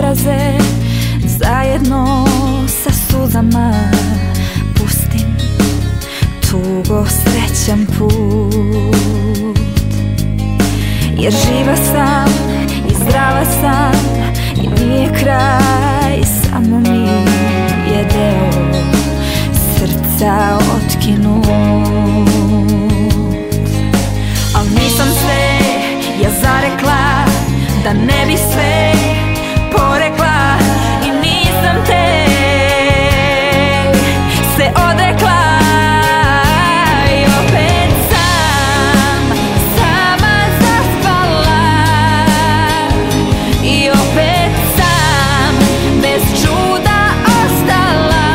obraze zajedno sa suzama pustim tugo srećan put. Jer živa sam i zdrava sam i nije kraj, samo mi je deo srca otkinut. Al nisam se ja zarekla da ne bi sve porekla i nisam te se odrekla. I opet sam sama zaspala i opet sam bez čuda ostala.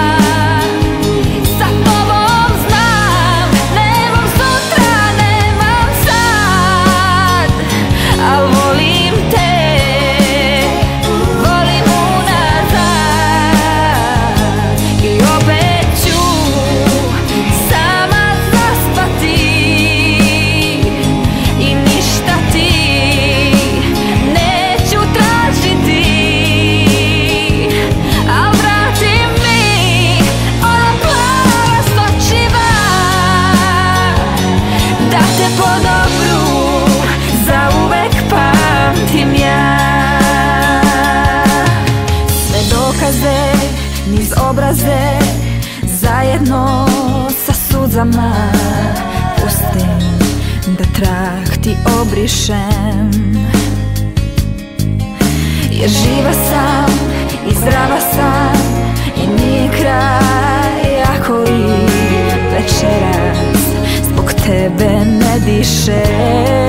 Sa tobom znam, nemam sutra, nemam sad, al volim te, volim unazad. I opet ću sama zaspati i ništa ti neću tražiti, al vrati mi ona plavost očiva, da te po dobru zauvek pamtim ja. Sve dokaze niz obraze zajedno sa suzama pustim da trag ti obrišem. Jer živa sam i zdrava sam i nije kraj, ako i večeras zbog tebe ne dišem.